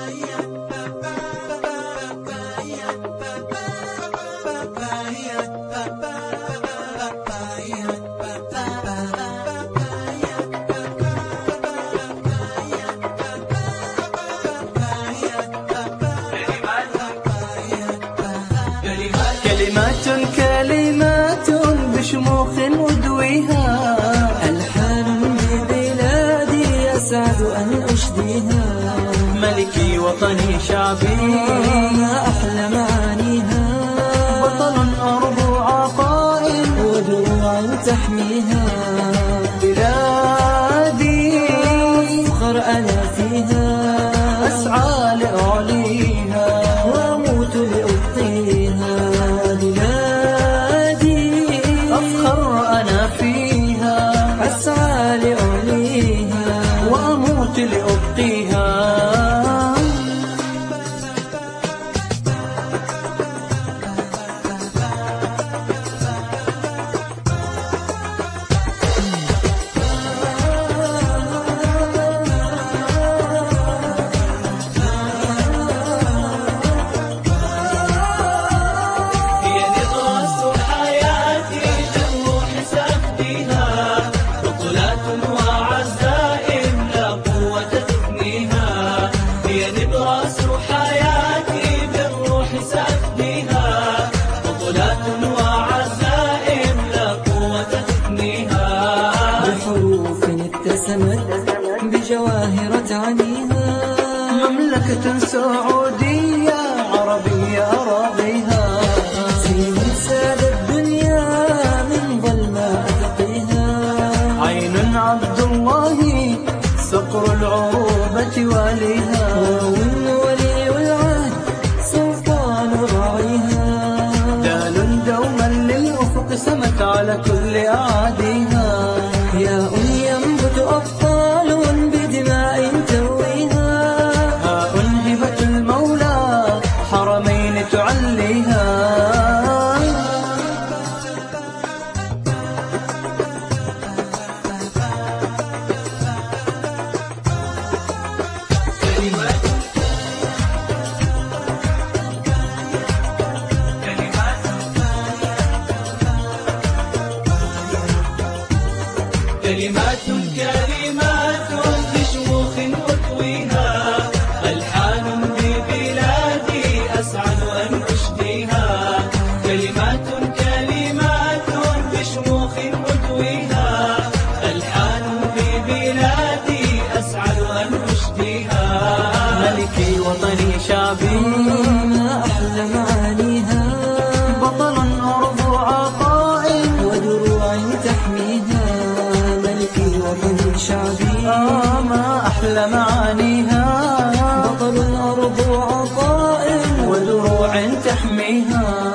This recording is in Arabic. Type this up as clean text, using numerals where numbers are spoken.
كلمات بشموخ ودويها، ألحان ببلادي أسعد أن أشديها. ملكي وطني شعبي ما أحلى معانيها، بطل أرض عطاء ودروع تحميها. بلادي فخر أنا فيها، أسعى لأعليها وأموت لأبقيها. أسعى لأعليها وأموت لأبقيها. بجواهر تعنيها، مملكة سعودية عربية أراضيها. سين ساد الدنيا من ظلماء تقيها، عين عبد الله صقر العروبة واليها. والولي العهد سلطان راعيها، دال دوما للأفق سمت على كل أعاديها. يا ينبت أبطال بدماء ترويها، هاء هبة المولى حرمين تعليها. كلمات بشموخ أطويها، ألحان ببلادي أسعد أن أشديها. كلمات بشموخ أطويها، ألحان ببلادي أسعد أن أشديها. ملكي وطني شعبي ما أحلى معانيها، بطل أرض عطاء ودروع تحميها. وطني شعبي ما أحلى معانيها، بطل أرض عطاء ودروع تحميها.